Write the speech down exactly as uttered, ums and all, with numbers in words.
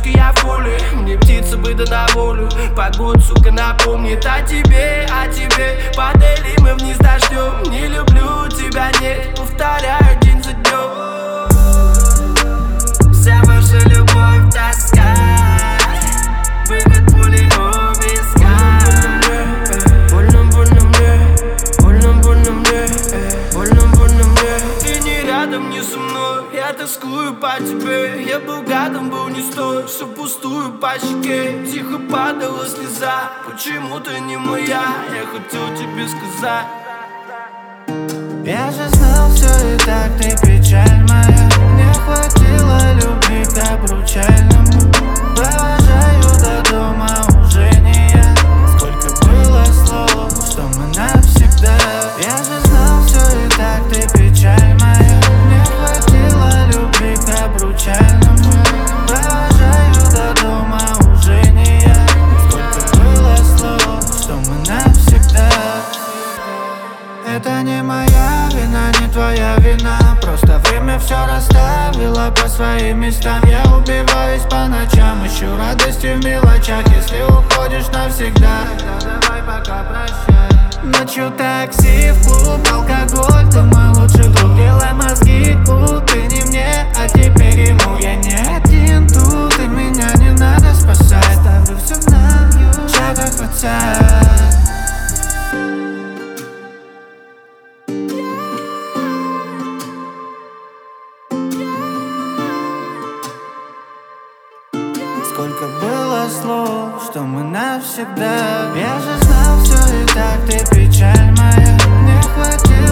я в фуле. Мне птица бы да на волю. Погода, сука, напомнит о тебе, о тебе. Падали мы вниз дождем. Не люблю тебя, нет, повторяю день за днем. Вся ваша любовь тоска, выход пули у виска. Больно, больно мне, больно, больно мне, больно, больно мне. Ты не рядом, не со мной, я тоскую по тебе. Я был гадом, был не стой, все пустую по щеке. Тихо падала слеза, почему ты не моя? Я хотел тебе сказать. Я же знал все и так, ты печаль моя. Не хватило любви к обручальному. Провожаю до дома уже не я. Сколько было слов, что мы навсегда. Я же знал все и так, ты печаль моя. Не хватило любви к обручальному. Провожаю до дома уже не я. Сколько было слов, что мы навсегда. Это не моя вина, не твоя вина. Просто время все расставило по своим местам. Я убиваюсь по ночам, ищу радости в мелочах. Если уходишь навсегда, тогда давай пока прощай. Ночью такси, в клуб, алкоголь, ты мой лучший друг. Делай мозги, у, ты не мне, а теперь ему. Я не один тут, и меня не надо спасать. Ставлю все в нам, в шагах отца. Сколько было слов, что мы навсегда. Я же знал все и так, ты печаль моя. Не хватило